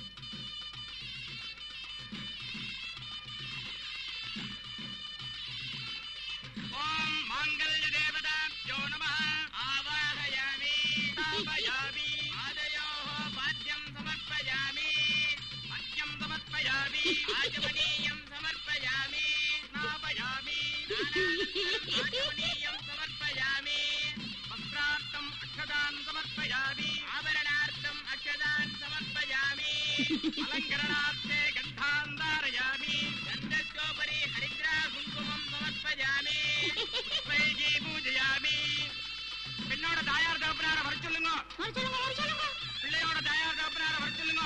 ஓம் மாங்கல்ய தேவதாப்யோ நமः ஆவாஹயாமி தாபயாமி ஆதயோஹ பாத்யம் சமர்ப்பயாமி மத்யம் சமர்ப்பயாமி ஆஜமனீயம் சமர்ப்பயாமி ஸ்நாபயாமி ஆஜமனீயம் சமர்ப்பயாமி வஸ்த்ரார்த்தம் அக்ஷதான் சமர்ப்பயாமி ஆபரணார்த்தம் அக்ஷதான் சமர்ப்பயாமி அலங்கரணார்த்தே கந்தான் தாரயாமி கந்தஸ்யோபரி ஹரித்ரா குங்குமம் சமர்ப்பயாமி பூஜையாமி. பெண்ணோட தாயார் தகப்பனார வர சொல்லுங்க. பிள்ளையோட தாயார் தகப்பனார வர சொல்லுங்க.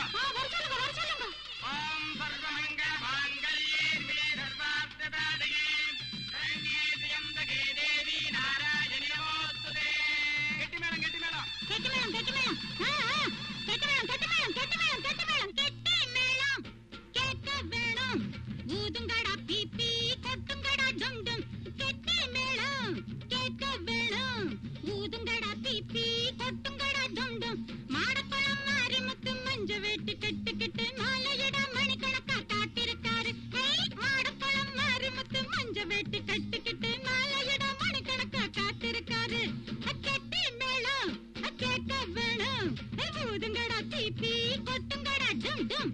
ஓம் சர்வமங்கள மாங்கல்யே சர்வார்த்த சாதகே சரண்யே த்ர்யம்பகே தேவி நாராயணி நமோஸ்துதே. கெட்டி மேளம் கெட்டி மேளம் கெட்டி மேளம் கெட்டி மேளம் கெட்டி மேளம் கெட்டி மேளம் கெட்டி மேளம் கெட்டி மேளம் கெட்டி மேளம் கேட்க வேணும். ஊதுங்கடா பீப்பி கொட்டுங்கடா டும் டும். கெட்டி மேளம் கேட்க வேணும். ஊதுங்கடா பீப்பி கொட்டுங்கடா டும் டும். மாடப்பழம் மாரிமுத்து மஞ்ச வேட்டு கெட்டுக்கிட்டு மாலையிட மணிக்கணக்கா காத்திருக்காரு. மாடப்பழம் மாரிமுத்து மஞ்ச வேட்டு கட்டுக்கிட்டு மாலையிட மணிக்கணக்கா காத்திருக்காரு. கெட்டி மேளம் கேட்க வேணும். ஊதுங்கடா பீப்பி கொட்டுங்கடா டும் டும்.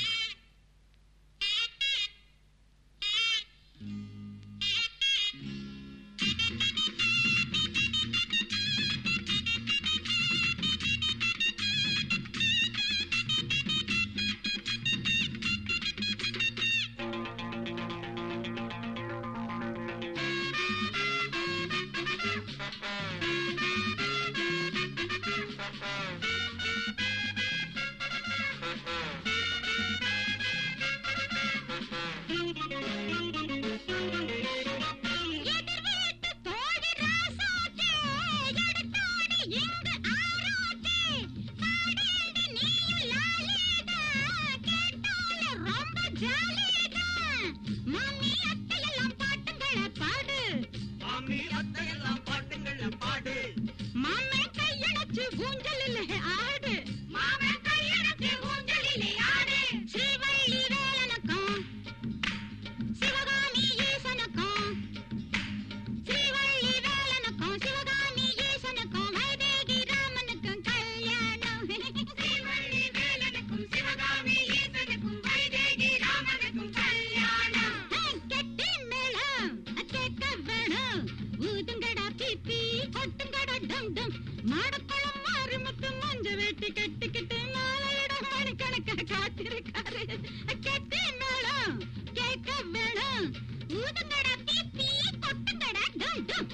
மாடப்பழம் மாரிமுத்து மஞ்ச வேட்டி கட்டிக்கிட்டு மாலையிட மணிக்கணக்கா காத்திருக்காரு. கெட்டி மேளம் கேட்க வேணும். ஊதுங்கடா பீப்பி கொட்டுங்கடா டும் டும்.